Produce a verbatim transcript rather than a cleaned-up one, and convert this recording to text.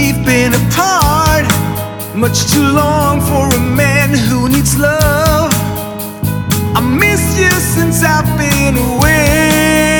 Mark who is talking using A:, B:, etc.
A: we've been apart much too long for a man who needs love. I miss you since I've been away.